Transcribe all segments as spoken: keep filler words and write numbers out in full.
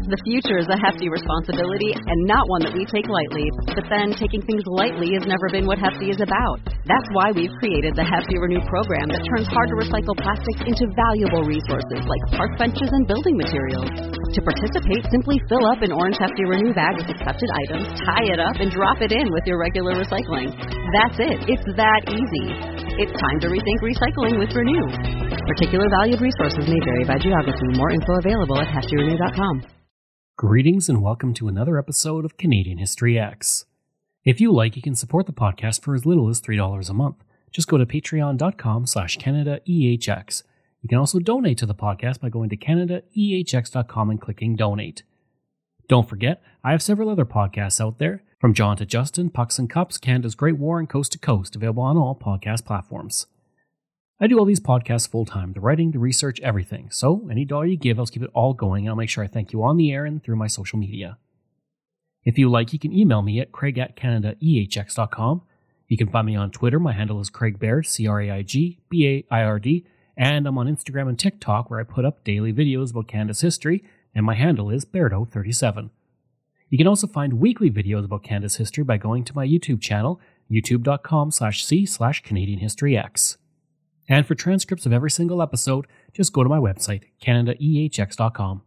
The future is a hefty responsibility and not one that we take lightly. But then, taking things lightly has never been what Hefty is about. That's why we've created the Hefty Renew program that turns hard-to-recycle plastics into valuable resources like park benches and building materials. To participate, simply fill up an orange Hefty Renew bag with accepted items, tie it up, and drop it in with your regular recycling. That's it. It's that easy. It's time to rethink recycling with Renew. Particular valued resources may vary by geography. More info available at hefty renew dot com. Greetings and welcome to another episode of Canadian History X. If you like, you can support the podcast for as little as three dollars a month. Just go to patreon.com slash CanadaEHX. You can also donate to the podcast by going to Canada E H X dot com and clicking Donate. Don't forget, I have several other podcasts out there, from John to Justin, Pucks and Cups, Canada's Great War, and Coast to Coast, available on all podcast platforms. I do all these podcasts full-time, the writing, the research, everything. So, any dollar you give, I'll keep it all going, and I'll make sure I thank you on the air and through my social media. If you like, you can email me at craig at Canada E H X dot com. You can find me on Twitter. My handle is Craig Baird, C R A I G B A I R D, and I'm on Instagram and TikTok, where I put up daily videos about Canada's history, and my handle is Bairdo thirty-seven. You can also find weekly videos about Canada's history by going to my YouTube channel, youtube.com slash c slash Canadian History X. And for transcripts of every single episode, just go to my website, Canada E H X dot com.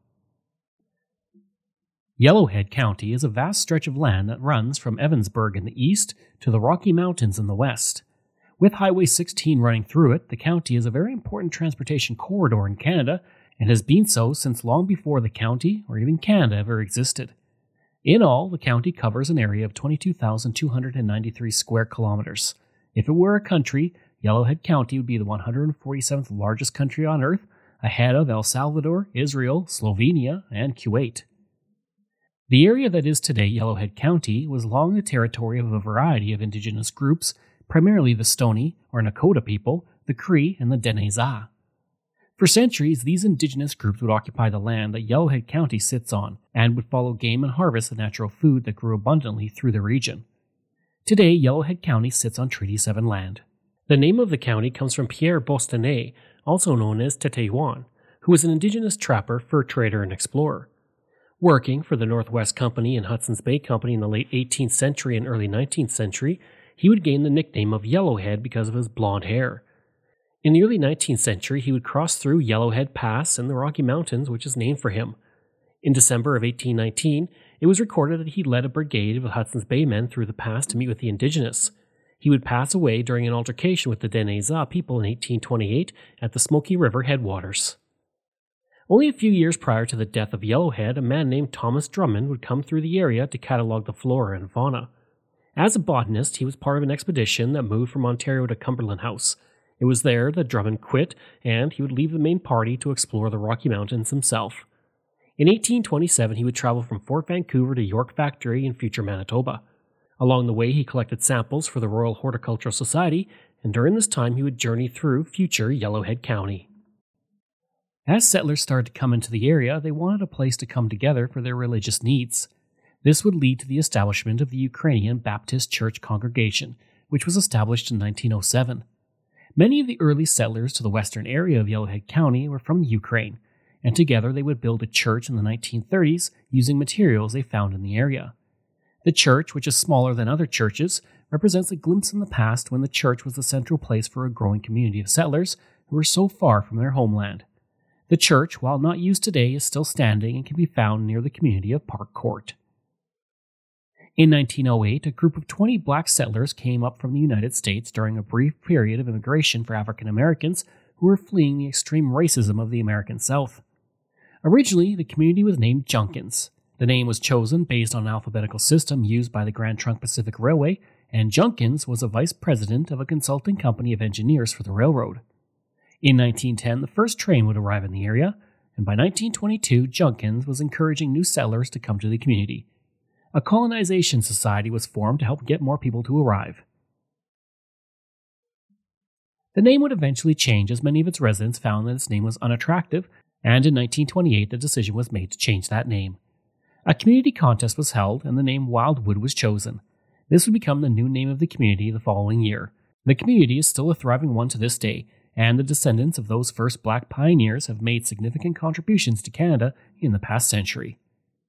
Yellowhead County is a vast stretch of land that runs from Evansburg in the east to the Rocky Mountains in the west. With Highway sixteen running through it, the county is a very important transportation corridor in Canada and has been so since long before the county or even Canada ever existed. In all, the county covers an area of twenty-two thousand two hundred ninety-three square kilometers. If it were a country, Yellowhead County would be the one hundred forty-seventh largest country on Earth, ahead of El Salvador, Israel, Slovenia, and Kuwait. The area that is today Yellowhead County was long the territory of a variety of indigenous groups, primarily the Stoney, or Nakota people, the Cree, and the Denezah. For centuries, these indigenous groups would occupy the land that Yellowhead County sits on, and would follow game and harvest the natural food that grew abundantly through the region. Today, Yellowhead County sits on Treaty seven land. The name of the county comes from Pierre Bostonnais, also known as Tetehuan, who was an indigenous trapper, fur trader, and explorer. Working for the Northwest Company and Hudson's Bay Company in the late eighteenth century and early nineteenth century, he would gain the nickname of Yellowhead because of his blonde hair. In the early nineteenth century, he would cross through Yellowhead Pass in the Rocky Mountains, which is named for him. In December of eighteen nineteen, it was recorded that he led a brigade of Hudson's Bay men through the pass to meet with the indigenous. He would pass away during an altercation with the Denezah people in eighteen twenty-eight at the Smoky River headwaters. Only a few years prior to the death of Yellowhead, a man named Thomas Drummond would come through the area to catalog the flora and fauna. As a botanist, he was part of an expedition that moved from Ontario to Cumberland House. It was there that Drummond quit, and he would leave the main party to explore the Rocky Mountains himself. In eighteen twenty-seven, he would travel from Fort Vancouver to York Factory in future Manitoba. Along the way, he collected samples for the Royal Horticultural Society, and during this time he would journey through future Yellowhead County. As settlers started to come into the area, they wanted a place to come together for their religious needs. This would lead to the establishment of the Ukrainian Baptist Church Congregation, which was established in nineteen oh seven. Many of the early settlers to the western area of Yellowhead County were from the Ukraine, and together they would build a church in the nineteen thirties using materials they found in the area. The church, which is smaller than other churches, represents a glimpse in the past when the church was the central place for a growing community of settlers who were so far from their homeland. The church, while not used today, is still standing and can be found near the community of Park Court. In nineteen oh eight, a group of twenty black settlers came up from the United States during a brief period of immigration for African Americans who were fleeing the extreme racism of the American South. Originally, the community was named Junkins. The name was chosen based on an alphabetical system used by the Grand Trunk Pacific Railway, and Junkins was a vice president of a consulting company of engineers for the railroad. In nineteen ten, the first train would arrive in the area, and by nineteen twenty-two, Junkins was encouraging new settlers to come to the community. A colonization society was formed to help get more people to arrive. The name would eventually change as many of its residents found that its name was unattractive, and in nineteen twenty-eight the decision was made to change that name. A community contest was held, and the name Wildwood was chosen. This would become the new name of the community the following year. The community is still a thriving one to this day, and the descendants of those first black pioneers have made significant contributions to Canada in the past century.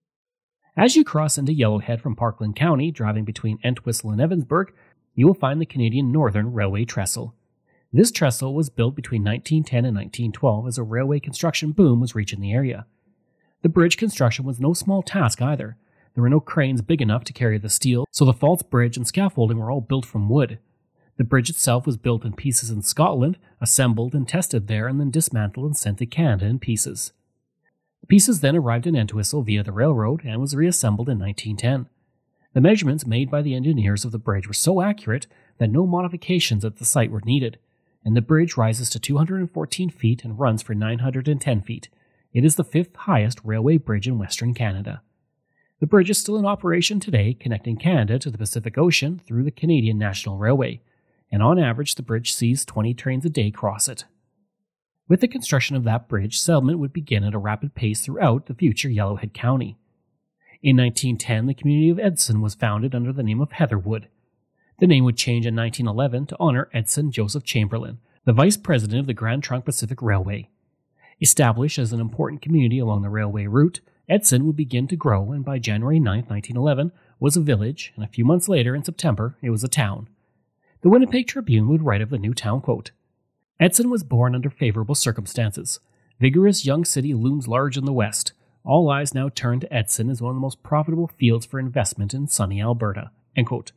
As you cross into Yellowhead from Parkland County, driving between Entwistle and Evansburg, you will find the Canadian Northern Railway Trestle. This trestle was built between nineteen ten and nineteen twelve as a railway construction boom was reaching the area. The bridge construction was no small task either. There were no cranes big enough to carry the steel, so the false bridge and scaffolding were all built from wood. The bridge itself was built in pieces in Scotland, assembled and tested there, and then dismantled and sent to Canada in pieces. The pieces then arrived in Entwistle via the railroad and was reassembled in nineteen ten. The measurements made by the engineers of the bridge were so accurate that no modifications at the site were needed, and the bridge rises to two hundred fourteen feet and runs for nine hundred ten feet. It is the fifth highest railway bridge in Western Canada. The bridge is still in operation today, connecting Canada to the Pacific Ocean through the Canadian National Railway, and on average the bridge sees twenty trains a day cross it. With the construction of that bridge, settlement would begin at a rapid pace throughout the future Yellowhead County. In nineteen ten, the community of Edson was founded under the name of Heatherwood. The name would change in nineteen eleven to honor Edson Joseph Chamberlain, the vice president of the Grand Trunk Pacific Railway. Established as an important community along the railway route, Edson would begin to grow, and by January ninth, nineteen eleven, was a village, and a few months later, in September, it was a town. The Winnipeg Tribune would write of the new town, quote, Edson was born under favorable circumstances. Vigorous young city looms large in the west. All eyes now turn to Edson as one of the most profitable fields for investment in sunny Alberta, end quote.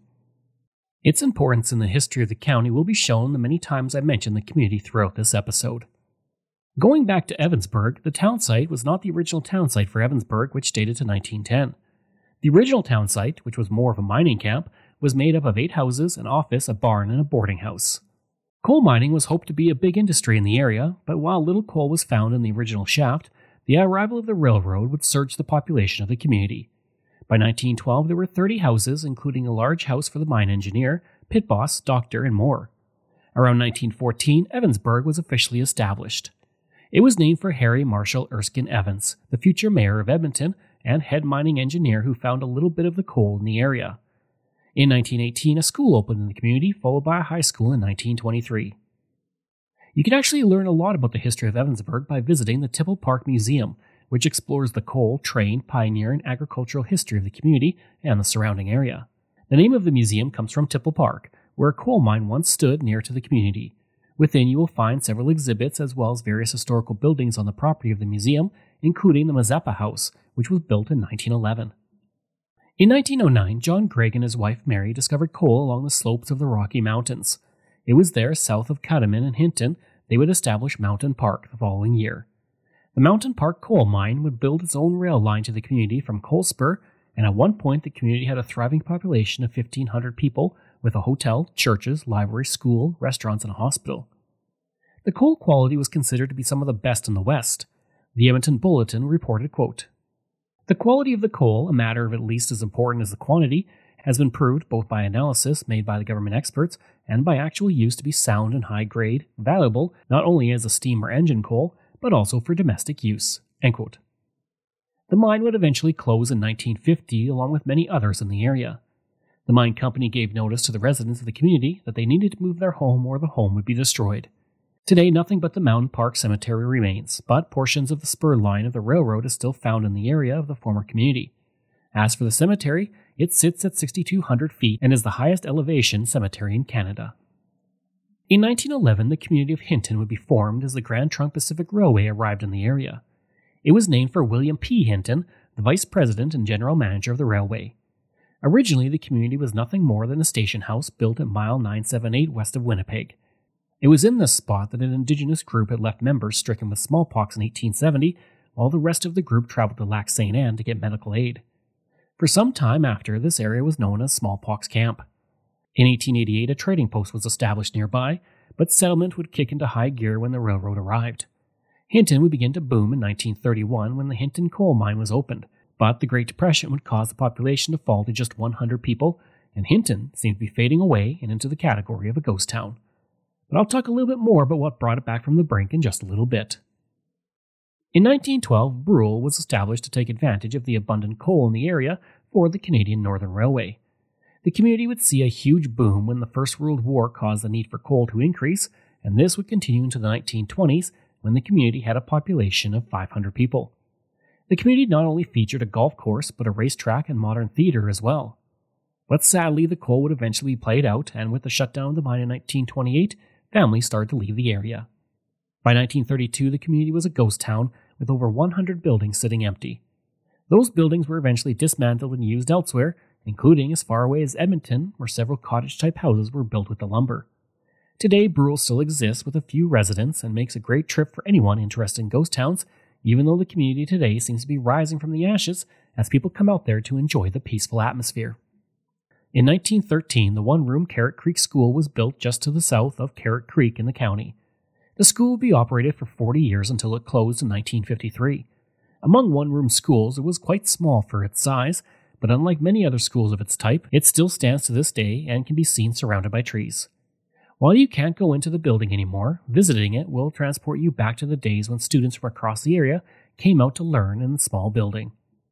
Its importance in the history of the county will be shown the many times I mention the community throughout this episode. Going back to Evansburg, the town site was not the original town site for Evansburg, which dated to nineteen ten. The original town site, which was more of a mining camp, was made up of eight houses, an office, a barn, and a boarding house. Coal mining was hoped to be a big industry in the area, but while little coal was found in the original shaft, the arrival of the railroad would surge the population of the community. By nineteen twelve, there were thirty houses, including a large house for the mine engineer, pit boss, doctor, and more. Around nineteen fourteen, Evansburg was officially established. It was named for Harry Marshall Erskine Evans, the future mayor of Edmonton and head mining engineer who found a little bit of the coal in the area. In nineteen eighteen, a school opened in the community, followed by a high school in nineteen twenty-three. You can actually learn a lot about the history of Evansburg by visiting the Tipple Park Museum, which explores the coal, train, pioneer, and agricultural history of the community and the surrounding area. The name of the museum comes from Tipple Park, where a coal mine once stood near to the community. Within you will find several exhibits as well as various historical buildings on the property of the museum, including the Mazeppa House, which was built in nineteen eleven. In nineteen oh nine, John Gregg and his wife Mary discovered coal along the slopes of the Rocky Mountains. It was there, south of Cudaman and Hinton, they would establish Mountain Park the following year. The Mountain Park coal mine would build its own rail line to the community from Coal Spur, and at one point the community had a thriving population of fifteen hundred people with a hotel, churches, library, school, restaurants, and a hospital. The coal quality was considered to be some of the best in the West. The Edmonton Bulletin reported, quote, The quality of the coal, a matter of at least as important as the quantity, has been proved both by analysis made by the government experts and by actual use to be sound and high grade, valuable not only as a steam or engine coal, but also for domestic use, end quote. The mine would eventually close in nineteen fifty along with many others in the area. The mine company gave notice to the residents of the community that they needed to move their home or the home would be destroyed. Today, nothing but the Mountain Park Cemetery remains, but portions of the spur line of the railroad is still found in the area of the former community. As for the cemetery, it sits at six thousand two hundred feet and is the highest elevation cemetery in Canada. In nineteen eleven, the community of Hinton would be formed as the Grand Trunk Pacific Railway arrived in the area. It was named for William P. Hinton, the vice president and general manager of the railway. Originally, the community was nothing more than a station house built at mile nine seventy-eight west of Winnipeg. It was in this spot that an indigenous group had left members stricken with smallpox in eighteen seventy, while the rest of the group traveled to Lac Saint Anne to get medical aid. For some time after, this area was known as Smallpox Camp. In eighteen eighty-eight, a trading post was established nearby, but settlement would kick into high gear when the railroad arrived. Hinton would begin to boom in nineteen thirty-one when the Hinton coal mine was opened, but the Great Depression would cause the population to fall to just one hundred people, and Hinton seemed to be fading away and into the category of a ghost town. But I'll talk a little bit more about what brought it back from the brink in just a little bit. In nineteen twelve, Brule was established to take advantage of the abundant coal in the area for the Canadian Northern Railway. The community would see a huge boom when the First World War caused the need for coal to increase, and this would continue into the nineteen twenties when the community had a population of five hundred people. The community not only featured a golf course, but a racetrack and modern theater as well. But sadly, the coal would eventually be played out, and with the shutdown of the mine in nineteen twenty-eight, families started to leave the area. By nineteen thirty-two, the community was a ghost town with over one hundred buildings sitting empty. Those buildings were eventually dismantled and used elsewhere, including as far away as Edmonton, where several cottage-type houses were built with the lumber. Today, Brule still exists with a few residents and makes a great trip for anyone interested in ghost towns, even though the community today seems to be rising from the ashes as people come out there to enjoy the peaceful atmosphere. In nineteen thirteen, the one-room Carrot Creek School was built just to the south of Carrot Creek in the county. The school would be operated for forty years until it closed in nineteen fifty-three. Among one-room schools, it was quite small for its size, but unlike many other schools of its type, it still stands to this day and can be seen surrounded by trees. While you can't go into the building anymore, visiting it will transport you back to the days when students from across the area came out to learn in the small building.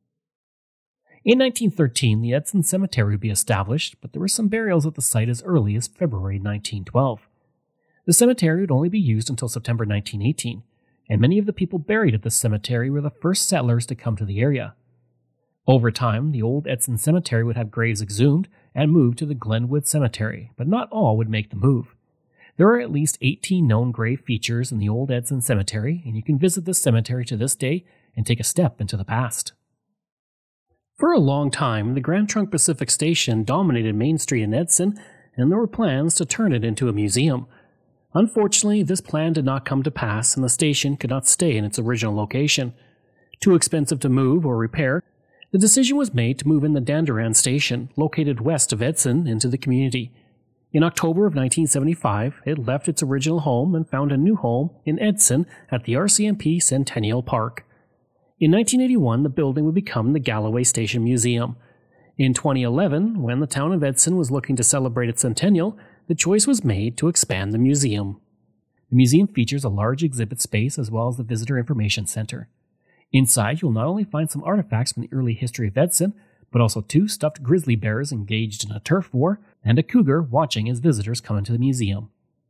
In nineteen thirteen, the Edson Cemetery would be established, but there were some burials at the site as early as February nineteen twelve. The cemetery would only be used until September nineteen eighteen, and many of the people buried at the cemetery were the first settlers to come to the area. Over time, the old Edson Cemetery would have graves exhumed and moved to the Glenwood Cemetery, but not all would make the move. There are at least eighteen known grave features in the old Edson Cemetery, and you can visit this cemetery to this day and take a step into the past. For a long time, the Grand Trunk Pacific Station dominated Main Street in Edson, and there were plans to turn it into a museum. Unfortunately, this plan did not come to pass, and the station could not stay in its original location. Too expensive to move or repair, the decision was made to move in the Dandaran Station, located west of Edson, into the community. In October of nineteen seventy-five, it left its original home and found a new home in Edson at the R C M P Centennial Park. In nineteen eighty-one, the building would become the Galloway Station Museum. In twenty eleven, when the town of Edson was looking to celebrate its centennial, the choice was made to expand the museum. The museum features a large exhibit space as well as the Visitor Information Center. Inside, you'll not only find some artifacts from the early history of Edson, but also two stuffed grizzly bears engaged in a turf war, and a cougar watching as visitors come into the museum.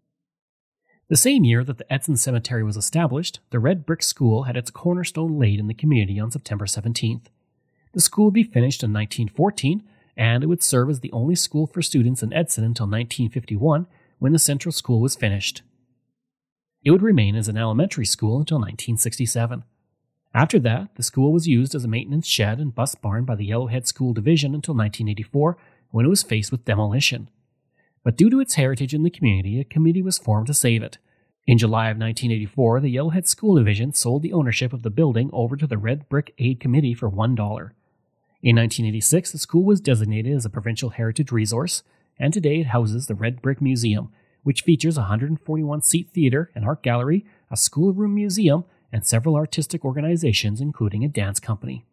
The same year that the Edson Cemetery was established, the Red Brick School had its cornerstone laid in the community on September seventeenth. The school would be finished in nineteen fourteen, and it would serve as the only school for students in Edson until nineteen fifty-one, when the Central School was finished. It would remain as an elementary school until nineteen sixty-seven. After that, the school was used as a maintenance shed and bus barn by the Yellowhead School Division until nineteen eighty-four, when it was faced with demolition. But due to its heritage in the community, a committee was formed to save it. In July of nineteen eighty-four, the Yellowhead School Division sold the ownership of the building over to the Red Brick Aid Committee for one dollar. In nineteen eighty-six, the school was designated as a provincial heritage resource, and today it houses the Red Brick Museum, which features a one hundred forty-one seat theater and art gallery, a schoolroom museum, and several artistic organizations, including a dance company.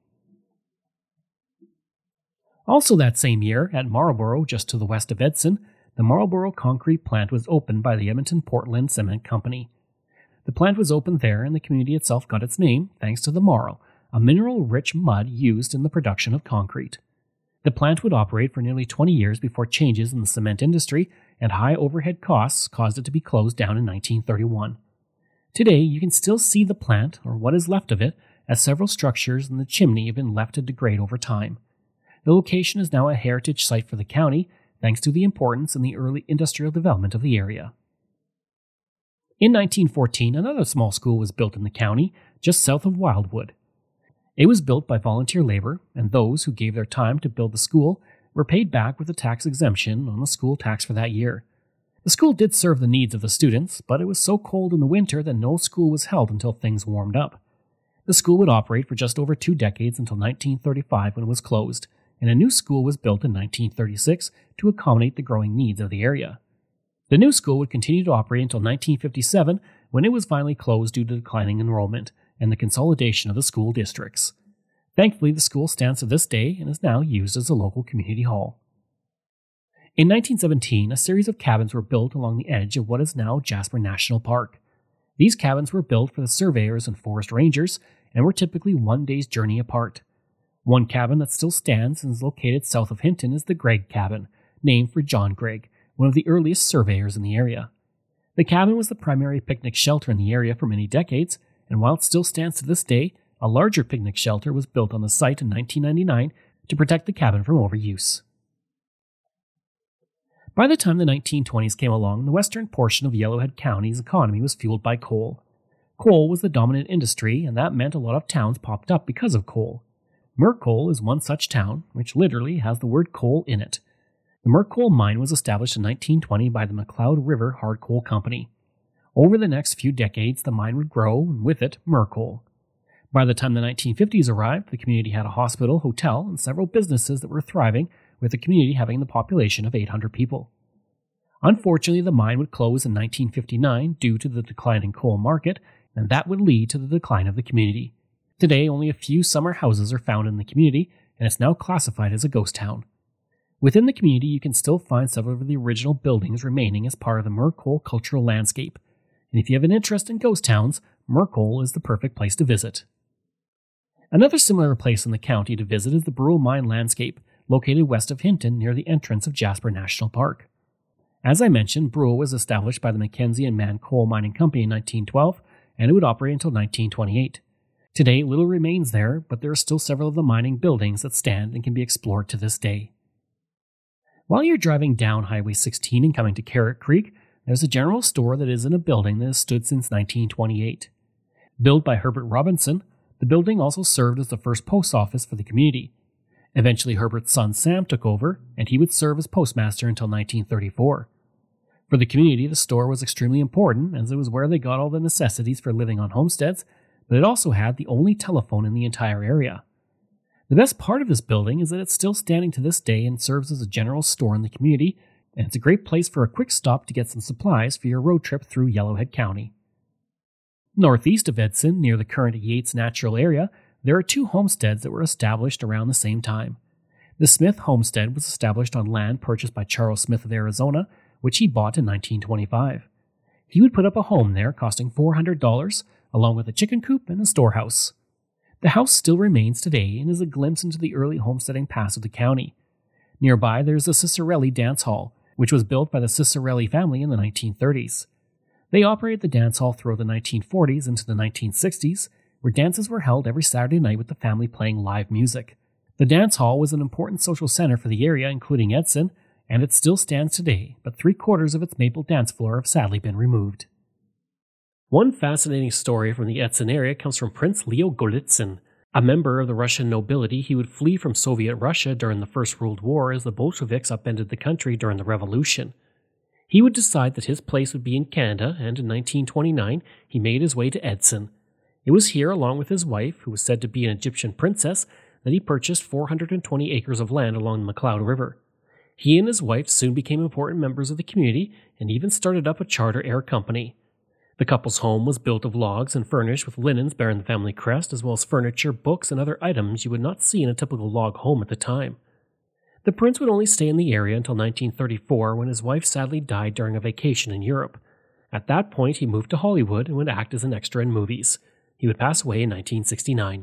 Also that same year, at Marlborough, just to the west of Edson, the Marlborough concrete plant was opened by the Edmonton Portland Cement Company. The plant was opened there, and the community itself got its name thanks to the marl, a mineral-rich mud used in the production of concrete. The plant would operate for nearly twenty years before changes in the cement industry and high overhead costs caused it to be closed down in nineteen thirty-one. Today, you can still see the plant, or what is left of it, as several structures in the chimney have been left to degrade over time. The location is now a heritage site for the county, thanks to the importance in the early industrial development of the area. In nineteen fourteen, another small school was built in the county, just south of Wildwood. It was built by volunteer labor, and those who gave their time to build the school were paid back with a tax exemption on the school tax for that year. The school did serve the needs of the students, but it was so cold in the winter that no school was held until things warmed up. The school would operate for just over two decades until nineteen thirty-five, when it was closed, and a new school was built in nineteen thirty-six to accommodate the growing needs of the area. The new school would continue to operate until nineteen fifty-seven, when it was finally closed due to declining enrollment and the consolidation of the school districts. Thankfully, the school stands to this day and is now used as a local community hall. In nineteen seventeen, a series of cabins were built along the edge of what is now Jasper National Park. These cabins were built for the surveyors and forest rangers and were typically one day's journey apart. One cabin that still stands and is located south of Hinton is the Gregg Cabin, named for John Gregg, one of the earliest surveyors in the area. The cabin was the primary picnic shelter in the area for many decades, and while it still stands to this day, A larger picnic shelter was built on the site in nineteen ninety-nine to protect the cabin from overuse. By the time the nineteen twenties came along, the western portion of Yellowhead County's economy was fueled by coal. Coal was the dominant industry, and that meant a lot of towns popped up because of coal. Mercoal is one such town, which literally has the word coal in it. The Mercoal mine was established in nineteen twenty by the McLeod River Hard Coal Company. Over the next few decades, the mine would grow, and with it, Mercoal. By the time the nineteen fifties arrived, the community had a hospital, hotel, and several businesses that were thriving, with the community having the population of eight hundred people. Unfortunately, the mine would close in nineteen fifty-nine due to the declining coal market, and that would lead to the decline of the community. Today, only a few summer houses are found in the community, and it's now classified as a ghost town. Within the community, you can still find several of the original buildings remaining as part of the Mercoal cultural landscape. And if you have an interest in ghost towns, Mercoal is the perfect place to visit. Another similar place in the county to visit is the Brule Mine landscape, located west of Hinton near the entrance of Jasper National Park. As I mentioned, Brule was established by the Mackenzie and Mann Coal Mining Company in nineteen twelve, and it would operate until nineteen twenty-eight. Today, little remains there, but there are still several of the mining buildings that stand and can be explored to this day. While you're driving down Highway sixteen and coming to Carrot Creek, there's a general store that is in a building that has stood since nineteen twenty-eight. Built by Herbert Robinson, the building also served as the first post office for the community. Eventually, Herbert's son Sam took over, and he would serve as postmaster until nineteen thirty-four. For the community, the store was extremely important, as it was where they got all the necessities for living on homesteads, but it also had the only telephone in the entire area. The best part of this building is that it's still standing to this day and serves as a general store in the community, and it's a great place for a quick stop to get some supplies for your road trip through Yellowhead County. Northeast of Edson, near the current Yates Natural Area, there are two homesteads that were established around the same time. The Smith Homestead was established on land purchased by Charles Smith of Arizona, which he bought in nineteen twenty-five. He would put up a home there costing four hundred dollars, along with a chicken coop and a storehouse. The house still remains today and is a glimpse into the early homesteading past of the county. Nearby there is the Cicerelli Dance Hall, which was built by the Cicerelli family in the nineteen thirties. They operated the dance hall throughout the nineteen forties into the nineteen sixties, where dances were held every Saturday night with the family playing live music. The dance hall was an important social center for the area, including Edson, and it still stands today, but three-quarters of its maple dance floor have sadly been removed. One fascinating story from the Edson area comes from Prince Leo Golitsyn. A member of the Russian nobility, he would flee from Soviet Russia during the First World War as the Bolsheviks upended the country during the Revolution. He would decide that his place would be in Canada, and in nineteen twenty-nine, he made his way to Edson. It was here, along with his wife, who was said to be an Egyptian princess, that he purchased four hundred twenty acres of land along the McLeod River. He and his wife soon became important members of the community and even started up a charter air company. The couple's home was built of logs and furnished with linens bearing the family crest, as well as furniture, books, and other items you would not see in a typical log home at the time. The prince would only stay in the area until nineteen thirty-four, when his wife sadly died during a vacation in Europe. At that point, he moved to Hollywood and would act as an extra in movies. He would pass away in nineteen sixty-nine.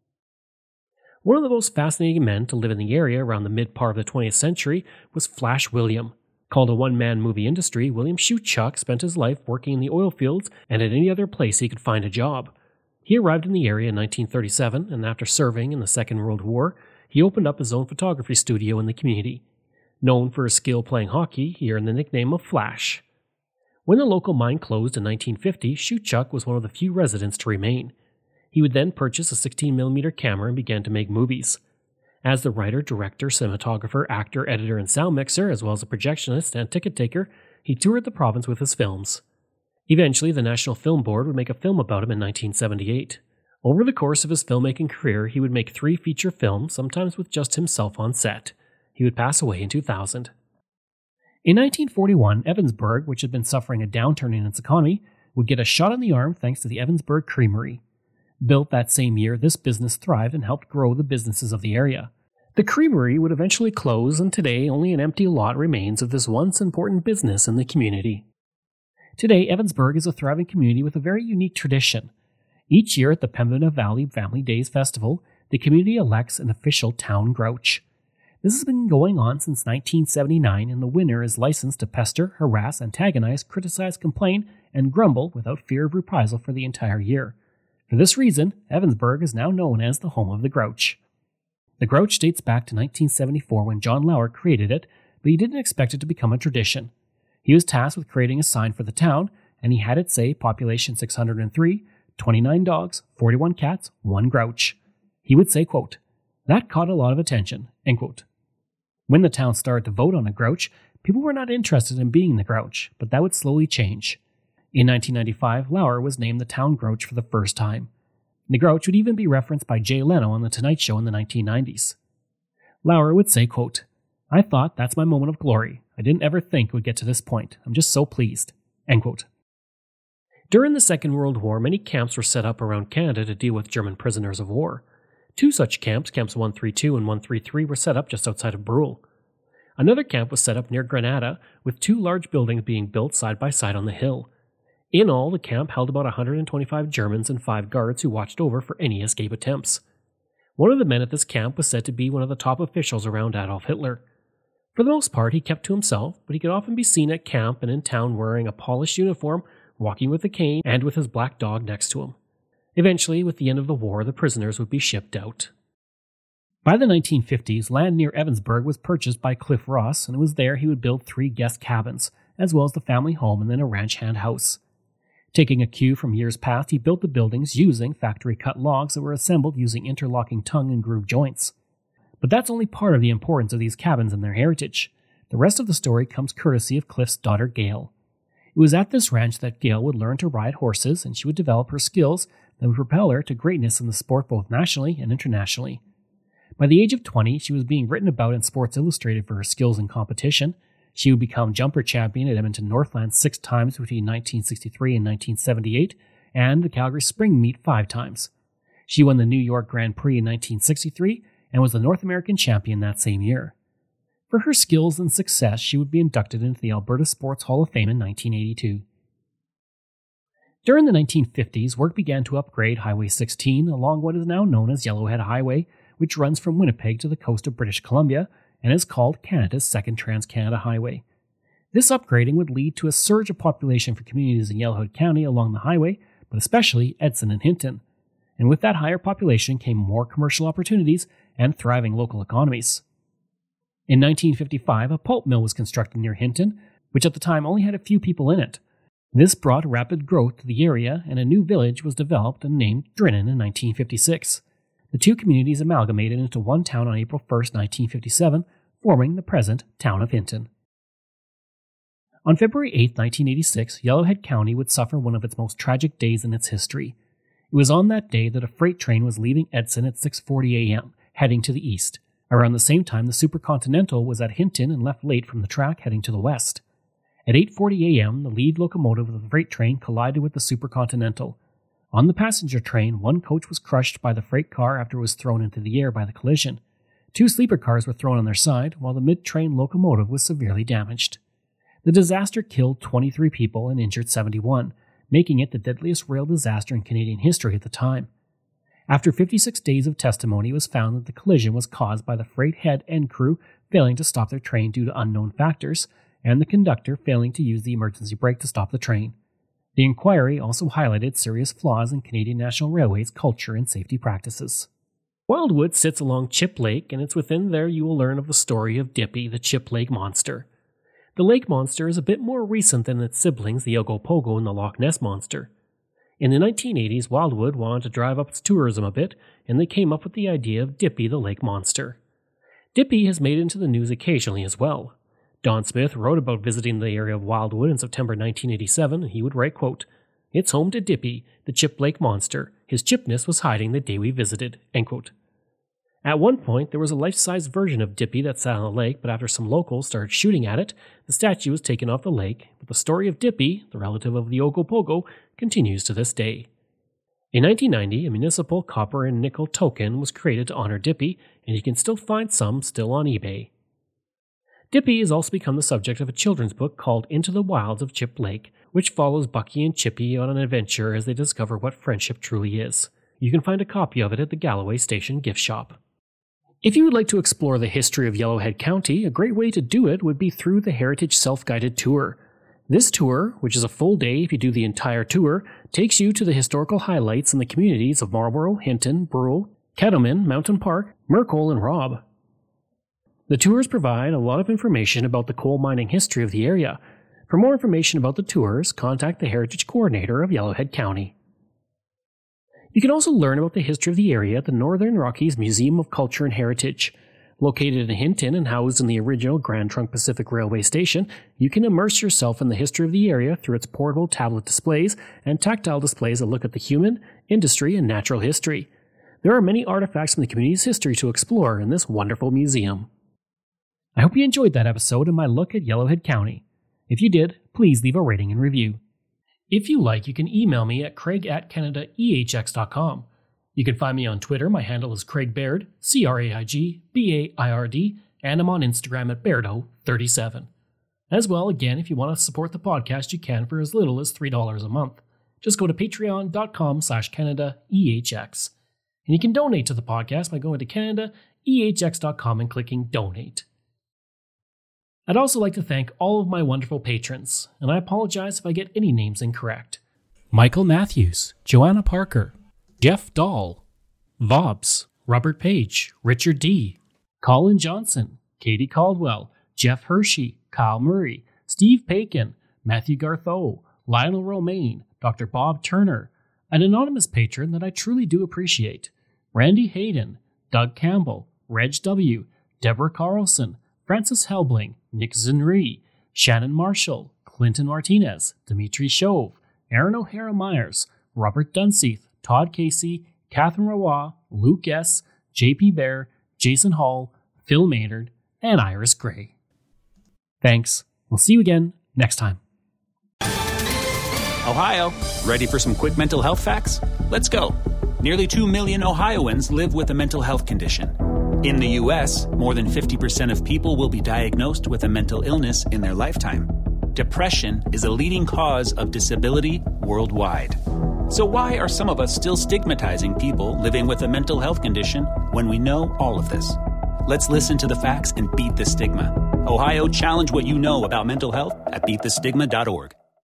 One of the most fascinating men to live in the area around the mid-part of the twentieth century was Flash William. Called a one-man movie industry, William Shootchuck spent his life working in the oil fields and at any other place he could find a job. He arrived in the area in nineteen thirty-seven, and after serving in the Second World War, he opened up his own photography studio in the community. Known for his skill playing hockey, he earned the nickname of Flash. When the local mine closed in nineteen fifty, Shootchuck was one of the few residents to remain. He would then purchase a sixteen millimeter camera and began to make movies. As the writer, director, cinematographer, actor, editor, and sound mixer, as well as a projectionist and ticket taker, he toured the province with his films. Eventually, the National Film Board would make a film about him in nineteen seventy-eight. Over the course of his filmmaking career, he would make three feature films, sometimes with just himself on set. He would pass away in two thousand. In nineteen forty-one, Evansburg, which had been suffering a downturn in its economy, would get a shot in the arm thanks to the Evansburg Creamery. Built that same year, this business thrived and helped grow the businesses of the area. The creamery would eventually close, and today only an empty lot remains of this once important business in the community. Today, Evansburg is a thriving community with a very unique tradition. Each year at the Pembina Valley Family Days Festival, the community elects an official town grouch. This has been going on since nineteen seventy-nine, and the winner is licensed to pester, harass, antagonize, criticize, complain, and grumble without fear of reprisal for the entire year. For this reason, Evansburg is now known as the home of the Grouch. The Grouch dates back to nineteen seventy-four when John Lauer created it, but he didn't expect it to become a tradition. He was tasked with creating a sign for the town, and he had it say population six hundred three, twenty-nine dogs, forty-one cats, one Grouch. He would say, quote, "That caught a lot of attention," end quote. When the town started to vote on a Grouch, people were not interested in being the Grouch, but that would slowly change. In nineteen ninety-five, Lauer was named the town Grouch for the first time. The Grouch would even be referenced by Jay Leno on The Tonight Show in the nineteen nineties. Lauer would say, quote, "I thought that's my moment of glory. I didn't ever think it would get to this point. I'm just so pleased," end quote. During the Second World War, many camps were set up around Canada to deal with German prisoners of war. Two such camps, Camps one thirty-two and one thirty-three, were set up just outside of Brule. Another camp was set up near Grenada, with two large buildings being built side by side on the hill. In all, the camp held about one hundred twenty-five Germans and five guards who watched over for any escape attempts. One of the men at this camp was said to be one of the top officials around Adolf Hitler. For the most part, he kept to himself, but he could often be seen at camp and in town wearing a polished uniform, walking with a cane, and with his black dog next to him. Eventually, with the end of the war, the prisoners would be shipped out. By the nineteen fifties, land near Evansburg was purchased by Cliff Ross, and it was there he would build three guest cabins, as well as the family home and then a ranch hand house. Taking a cue from years past, he built the buildings using factory-cut logs that were assembled using interlocking tongue and groove joints. But that's only part of the importance of these cabins and their heritage. The rest of the story comes courtesy of Cliff's daughter, Gail. It was at this ranch that Gail would learn to ride horses, and she would develop her skills that would propel her to greatness in the sport both nationally and internationally. By the age of twenty, she was being written about in Sports Illustrated for her skills in competition. She would become jumper champion at Edmonton Northland six times between nineteen sixty-three and nineteen seventy-eight, and the Calgary Spring Meet five times. She won the New York Grand Prix in nineteen sixty-three and was the North American champion that same year. For her skills and success, she would be inducted into the Alberta Sports Hall of Fame in nineteen eighty-two. During the nineteen fifties, work began to upgrade Highway sixteen along what is now known as Yellowhead Highway, which runs from Winnipeg to the coast of British Columbia and is called Canada's second Trans-Canada Highway. This upgrading would lead to a surge of population for communities in Yellowhead County along the highway, but especially Edson and Hinton. And with that higher population came more commercial opportunities and thriving local economies. In nineteen fifty-five, a pulp mill was constructed near Hinton, which at the time only had a few people in it. This brought rapid growth to the area, and a new village was developed and named Drinnan in nineteen fifty-six. The two communities amalgamated into one town on April first, nineteen fifty-seven, forming the present town of Hinton. On February eighth, nineteen eighty-six, Yellowhead County would suffer one of its most tragic days in its history. It was on that day that a freight train was leaving Edson at six forty a.m., heading to the east. Around the same time, the Supercontinental was at Hinton and left late from the track heading to the west. At eight forty a.m., the lead locomotive of the freight train collided with the Supercontinental. On the passenger train, one coach was crushed by the freight car after it was thrown into the air by the collision. Two sleeper cars were thrown on their side, while the mid-train locomotive was severely damaged. The disaster killed twenty-three people and injured seventy-one, making it the deadliest rail disaster in Canadian history at the time. After fifty-six days of testimony, it was found that the collision was caused by the freight head and crew failing to stop their train due to unknown factors, and the conductor failing to use the emergency brake to stop the train. The inquiry also highlighted serious flaws in Canadian National Railway's culture and safety practices. Wildwood sits along Chip Lake, and it's within there you will learn of the story of Dippy, the Chip Lake Monster. The lake monster is a bit more recent than its siblings, the Ogopogo and the Loch Ness Monster. In the nineteen eighties, Wildwood wanted to drive up its tourism a bit, and they came up with the idea of Dippy the Lake Monster. Dippy has made it into the news occasionally as well. Don Smith wrote about visiting the area of Wildwood in September nineteen eighty-seven, and he would write, quote, "It's home to Dippy, the Chip Lake Monster. His chipness was hiding the day we visited," end quote. At one point, there was a life-size version of Dippy that sat on the lake, but after some locals started shooting at it, the statue was taken off the lake, but the story of Dippy, the relative of the Ogopogo, continues to this day. In nineteen ninety, a municipal copper and nickel token was created to honor Dippy, and you can still find some still on eBay. Dippy has also become the subject of a children's book called Into the Wilds of Chip Lake, which follows Bucky and Chippy on an adventure as they discover what friendship truly is. You can find a copy of it at the Galloway Station gift shop. If you would like to explore the history of Yellowhead County, a great way to do it would be through the Heritage Self-Guided Tour. This tour, which is a full day if you do the entire tour, takes you to the historical highlights in the communities of Marlborough, Hinton, Brule, Kettleman, Mountain Park, Merkel, and Robb. The tours provide a lot of information about the coal mining history of the area. For more information about the tours, contact the Heritage Coordinator of Yellowhead County. You can also learn about the history of the area at the Northern Rockies Museum of Culture and Heritage. Located in Hinton and housed in the original Grand Trunk Pacific Railway Station, you can immerse yourself in the history of the area through its portable tablet displays and tactile displays that look at the human, industry, and natural history. There are many artifacts from the community's history to explore in this wonderful museum. I hope you enjoyed that episode and my look at Yellowhead County. If you did, please leave a rating and review. If you like, you can email me at craig at canada e h x dot com. You can find me on Twitter. My handle is Craig Baird, C R A I G B A I R D, and I'm on Instagram at Bairdo thirty-seven. As well, again, if you want to support the podcast, you can for as little as three dollars a month. Just go to patreon.com slash Canada EHX. And you can donate to the podcast by going to canada e h x dot com and clicking Donate. I'd also like to thank all of my wonderful patrons, and I apologize if I get any names incorrect. Michael Matthews, Joanna Parker, Jeff Dahl, Vobs, Robert Page, Richard D., Colin Johnson, Katie Caldwell, Jeff Hershey, Kyle Murray, Steve Pakin, Matthew Gartho, Lionel Romaine, Doctor Bob Turner, an anonymous patron that I truly do appreciate, Randy Hayden, Doug Campbell, Reg W., Deborah Carlson, Francis Helbling, Nick Zinri, Shannon Marshall, Clinton Martinez, Dimitri Shove, Aaron O'Hara Myers, Robert Dunseith, Todd Casey, Catherine Rawa, Luke S., J P Bear, Jason Hall, Phil Maynard, and Iris Gray. Thanks. We'll see you again next time. Ohio, ready for some quick mental health facts? Let's go. Nearly two million Ohioans live with a mental health condition. In the U S, more than fifty percent of people will be diagnosed with a mental illness in their lifetime. Depression is a leading cause of disability worldwide. So why are some of us still stigmatizing people living with a mental health condition when we know all of this? Let's listen to the facts and beat the stigma. Ohio, challenge what you know about mental health at beat the stigma dot org.